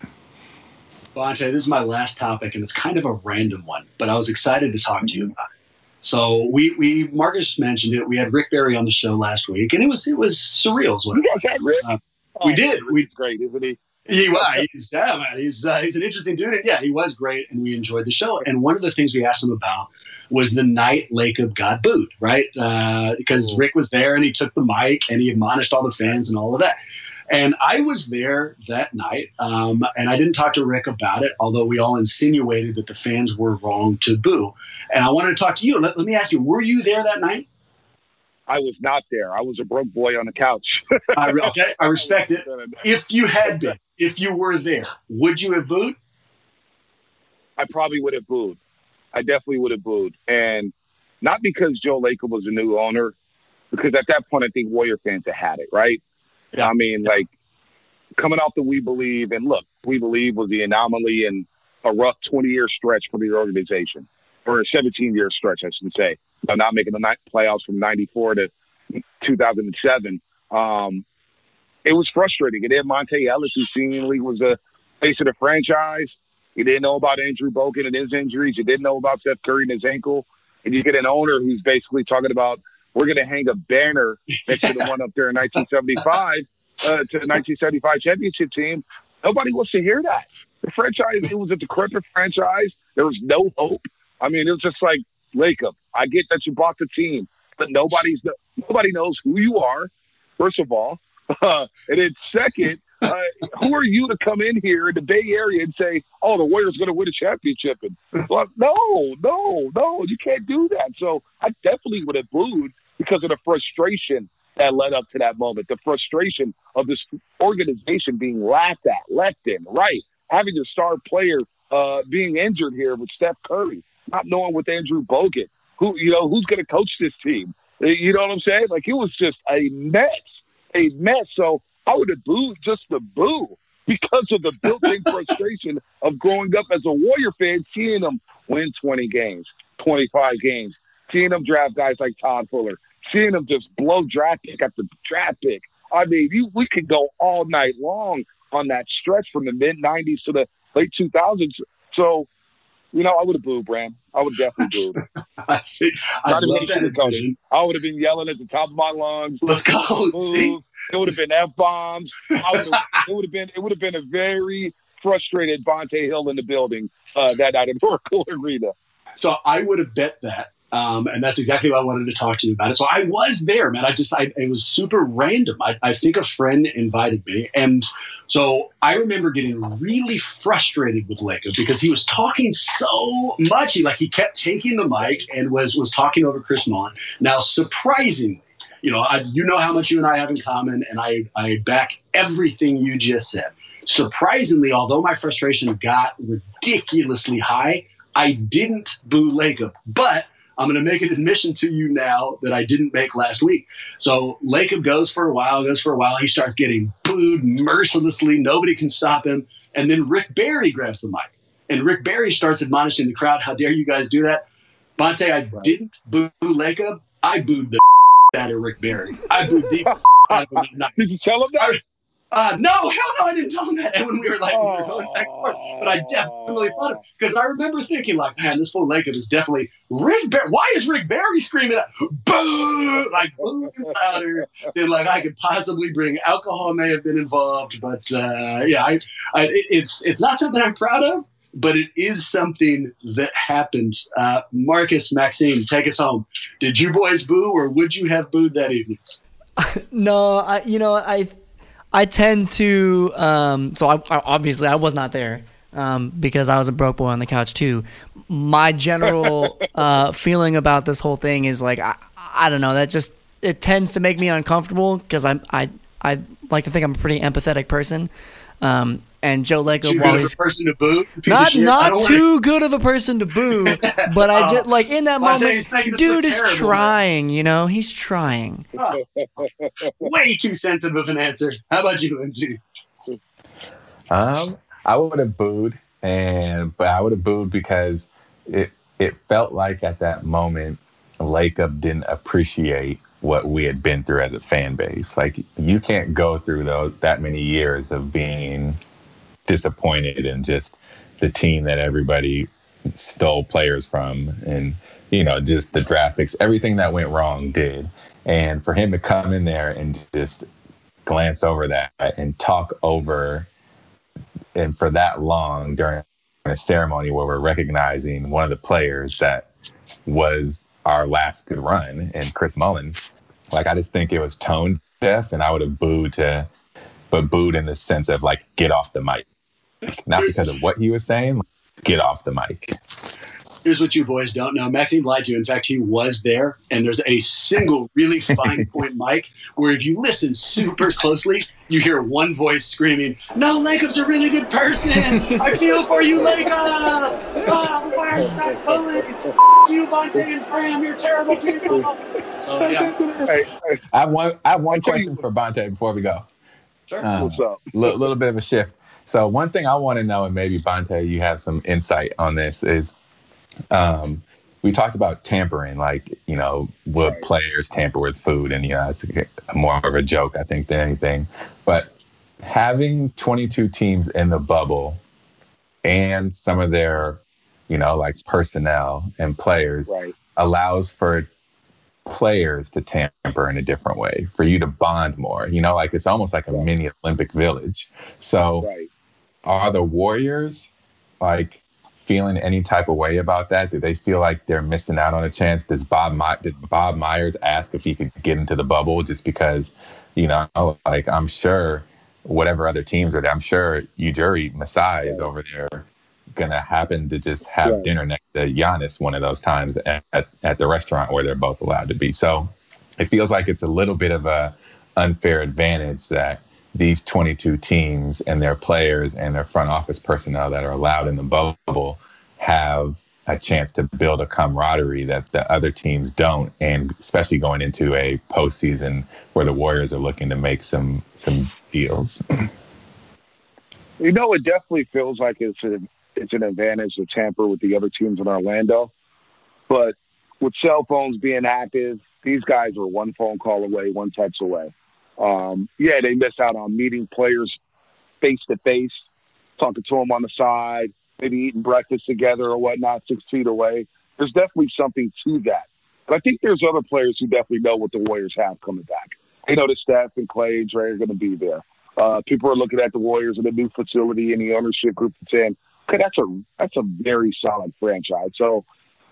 Vontae, this is my last topic, and it's kind of a random one, but I was excited to talk to you about it. So we, we Marcus mentioned it. We had Rick Barry on the show last week, and it was it was surreal. Is what You it guys had Rick? Uh, Oh, we did. We Rick's great, isn't he? He was. He's, yeah, man, he's, uh, he's an interesting dude. And yeah, he was great, and we enjoyed the show. And one of the things we asked him about was the night Lacob got booed, right? Uh, because Rick was there, and he took the mic, and he admonished all the fans and all of that. And I was there that night, um, and I didn't talk to Rick about it, although we all insinuated that the fans were wrong to boo. And I wanted to talk to you. Let, let me ask you, were you there that night? I was not there. I was a broke boy on the couch. I, okay, I respect it. If you had been, if you were there, would you have booed? I probably would have booed. I definitely would have booed. And not because Joe Lacob was a new owner, because at that point, I think Warrior fans had had it, right? Yeah. I mean, like, coming off the We Believe, and look, We Believe was the anomaly in a rough twenty-year stretch for the organization, or a seventeen-year stretch, I should say. I'm not making the playoffs from ninety-four to two thousand seven. Um, it was frustrating. And then Monte Ellis, who seemingly was the face of the franchise, he didn't know about Andrew Bogut and his injuries. He didn't know about Seth Curry and his ankle. And you get an owner who's basically talking about, we're going to hang a banner next to the one up there in nineteen seventy-five uh, to the nineteen seventy-five championship team. Nobody wants to hear that. The franchise, it was a decrepit franchise. There was no hope. I mean, it was just like, Lacob, I get that you bought the team, but nobody's nobody knows who you are, first of all. Uh, and then second, uh, who are you to come in here in the Bay Area and say, oh, the Warriors going to win a championship? And well, no, no, no, you can't do that. So I definitely would have booed because of the frustration that led up to that moment, the frustration of this organization being laughed at, left in, right, having your star player uh, being injured here with Steph Curry. Not knowing with Andrew Bogut, who, you know, who's going to coach this team. You know what I'm saying? Like, it was just a mess, a mess. So I would have booed just to boo because of the built-in frustration of growing up as a Warrior fan, seeing them win twenty games, twenty-five games, seeing them draft guys like Todd Fuller, seeing them just blow draft pick after draft pick. I mean, you, we could go all night long on that stretch from the mid nineties to the late two thousands. So, you know, I would have booed, Bram. I would have definitely booed. I see. I love that envision. I would have been yelling at the top of my lungs. Let's go. See? It would have been F bombs. It would have been. It would have been a very frustrated Vontae Hill in the building uh, that night at Oracle Arena. So I would have bet that Um, and that's exactly what I wanted to talk to you about it. So I was there, man. I just, I, it was super random. I, I think a friend invited me. And so I remember getting really frustrated with Lacob because he was talking so much. He like, he kept taking the mic and was, was talking over Chris Mullin. Now, surprisingly, you know, I, you know how much you and I have in common, and I, I back everything you just said. Surprisingly, although my frustration got ridiculously high, I didn't boo Lacob, but I'm going to make an admission to you now that I didn't make last week. So Lacob goes for a while, goes for a while. He starts getting booed mercilessly. Nobody can stop him. And then Rick Barry grabs the mic. And Rick Barry starts admonishing the crowd, how dare you guys do that? Bonte, I right. didn't boo Lacob. I booed the out of Rick Barry. I booed the out of him. Did you tell him that? Uh, no, hell no, I didn't tell him that. And when we were like, we were going back and forth, but I definitely thought it because I remember thinking like, man, this fool Lacob is definitely Rick Barry. Why is Rick Barry screaming, boo, like boo louder than like I could possibly bring? Alcohol may have been involved, but uh, yeah, I, I, it, it's it's not something I'm proud of, but it is something that happened. Uh, Marcus, Maxime, take us home. Did you boys boo, or would you have booed that evening? No, I, you know, I. I tend to, um, so I, I obviously I was not there um, because I was a broke boy on the couch too. My general uh, feeling about this whole thing is like, I, I don't know, that just, it tends to make me uncomfortable because I, I, I like to think I'm a pretty empathetic person. Um, and Joe Lacob, too while good he's of a person to boo, not not too wanna... good of a person to boo, but I just like in that well, moment, dude is terrible, trying, man. You know, he's trying. Oh. Way too sensitive of an answer. How about you, M G? Um, I would have booed, and but I would have booed because it it felt like at that moment, Lacob didn't appreciate what we had been through as a fan base. Like, you can't go through those that many years of being disappointed in just the team that everybody stole players from, and you know, just the draft picks, everything that went wrong did. And for him to come in there and just glance over that and talk over, and for that long during a ceremony where we're recognizing one of the players that was our last good run, and Chris Mullin, like, I just think it was tone deaf, and I would have booed to, but booed in the sense of like, get off the mic, not because of what he was saying, like, get off the mic. Here's what you boys don't know. Maxime lied to you. In fact, he was there, and there's a single really fine point mic where if you listen super closely, you hear one voice screaming, no, Lacob's a really good person. I feel for you, Lacob. Oh, why are you not bullied? You, Bonte and Graham, you're terrible people. Oh, yeah. I have one, I have one question for Bonte before we go. Sure. Um, What's up? A l- little bit of a shift. So one thing I want to know, and maybe Bonte, you have some insight on this, is um, we talked about tampering, like, you know, would right. players tamper with food? And, you know, it's more of a joke, I think, than anything. But having twenty-two teams in the bubble and some of their, you know, like personnel and players right. allows for players to tamper in a different way, for you to bond more, you know, like it's almost like a right. mini Olympic village. So right. are the Warriors like feeling any type of way about that? Do they feel like they're missing out on a chance? Does Bob My- did Bob Myers ask if he could get into the bubble just because, you know, like I'm sure whatever other teams are there, I'm sure Ujiri Masai is over there gonna happen to just have right. dinner next to Giannis one of those times at, at, at the restaurant where they're both allowed to be. So it feels like it's a little bit of a unfair advantage that these twenty-two teams and their players and their front office personnel that are allowed in the bubble have a chance to build a camaraderie that the other teams don't, and especially going into a postseason where the Warriors are looking to make some some deals. You know, it definitely feels like it's a it's an advantage to tamper with the other teams in Orlando. But with cell phones being active, these guys are one phone call away, one text away. Um, yeah, they miss out on meeting players face-to-face, talking to them on the side, maybe eating breakfast together or whatnot, six feet away. There's definitely something to that. But I think there's other players who definitely know what the Warriors have coming back. They know that Steph and Clay and Dre are going to be there. Uh, people are looking at the Warriors and the new facility and the ownership group and saying, okay, that's a that's a very solid franchise. So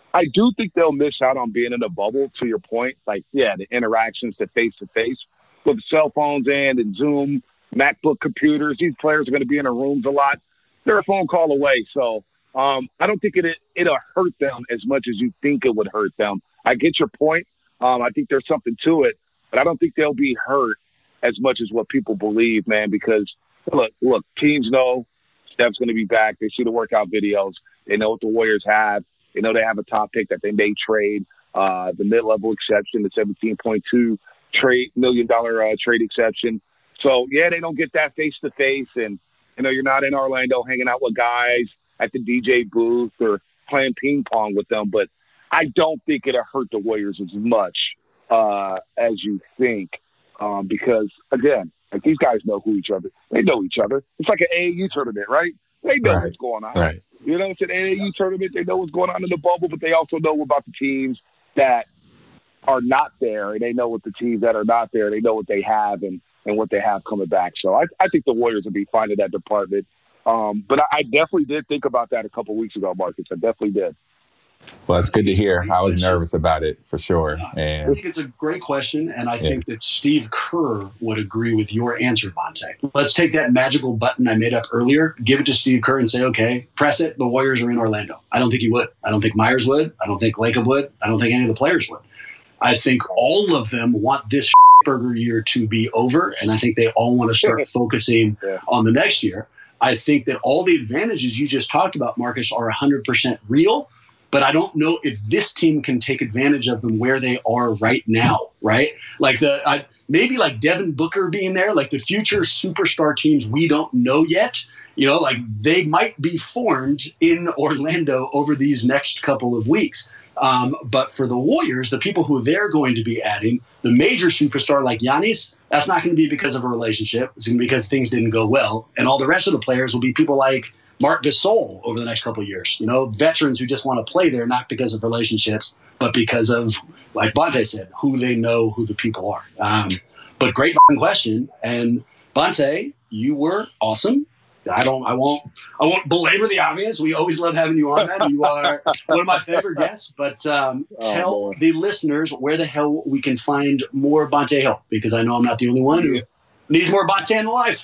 I do think they'll miss out on being in a bubble, to your point. Like, yeah, the interactions, the face-to-face. With cell phones and, and Zoom, MacBook computers, these players are going to be in their rooms a lot. They're a phone call away. So um, I don't think it, it'll hurt them as much as you think it would hurt them. I get your point. Um, I think there's something to it, but I don't think they'll be hurt as much as what people believe, man, because, look, look, teams know Steph's going to be back. They see the workout videos. They know what the Warriors have. They know they have a top pick that they may trade, uh, the mid-level exception, the seventeen point two trade million dollar uh, trade exception. So, yeah, they don't get that face-to-face, and, you know, you're not in Orlando hanging out with guys at the D J booth or playing ping pong with them, but I don't think it'll hurt the Warriors as much uh, as you think um, because, again, like these guys know who each other. They know each other. It's like an A A U tournament, right? They know right. what's going on. Right. You know, it's an A A U tournament. They know what's going on in the bubble, but they also know about the teams that are not there, and they know what the teams that are not there, they know what they have and, and what they have coming back. So I, I think the Warriors will be fine in that department. Um, but I, I definitely did think about that a couple of weeks ago, Marcus. I definitely did. Well, it's good to hear. I was nervous about it for sure. I And think it's a great question, and I yeah. think that Steve Kerr would agree with your answer, Bonte. Let's take that magical button I made up earlier, give it to Steve Kerr and say, okay, press it, the Warriors are in Orlando. I don't think he would. I don't think Myers would. I don't think Lacob would. I don't think any of the players would. I think all of them want this burger year to be over, and I think they all want to start focusing yeah. on the next year. I think that all the advantages you just talked about, Marcus, are one hundred percent real, but I don't know if this team can take advantage of them where they are right now, right? Like the I, maybe like Devin Booker being there, like the future superstar teams we don't know yet. You know, like they might be formed in Orlando over these next couple of weeks. Um, but for the Warriors, the people who they're going to be adding, the major superstar like Giannis, that's not going to be because of a relationship. It's going to be because things didn't go well. And all the rest of the players will be people like Marc Gasol over the next couple of years. You know, veterans who just want to play there, not because of relationships, but because of, like Bonte said, who they know, who the people are. Um, but great question. And Bonte, you were awesome. I don't. I won't. I won't belabor the obvious. We always love having you on, man. You are one of my favorite guests. But um, Oh, tell boy. the listeners where the hell we can find more Bonte Hill, because I know I'm not the only one who needs more Bonte in life.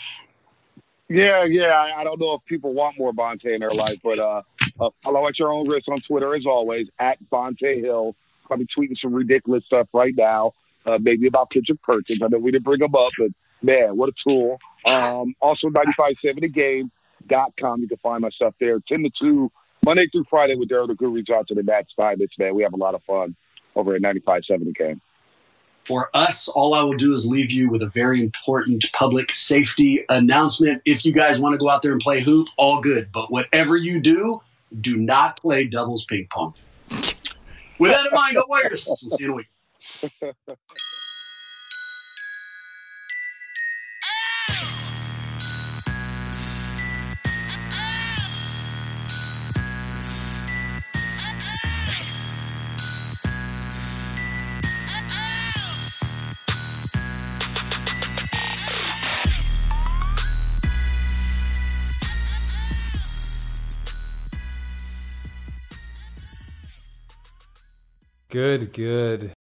Yeah, yeah. I, I don't know if people want more Bonte in their life, but uh, uh, follow at your own risk on Twitter, as always, at Bonte Hill. Probably tweeting some ridiculous stuff right now, uh, maybe about Kitchen Perkins. I know we didn't bring him up, but, man, what a tool. Um, also, ninety-five point seven the game dot com. You can find my stuff there. ten to two, Monday through Friday with Daryl the Guru. Reach out to the Nats Stylist, man. We have a lot of fun over at ninety-five point seven the game. For us, all I will do is leave you with a very important public safety announcement. If you guys want to go out there and play hoop, all good. But whatever you do, do not play doubles ping pong. With that in mind, go Warriors. We'll see you in a week. Good, good.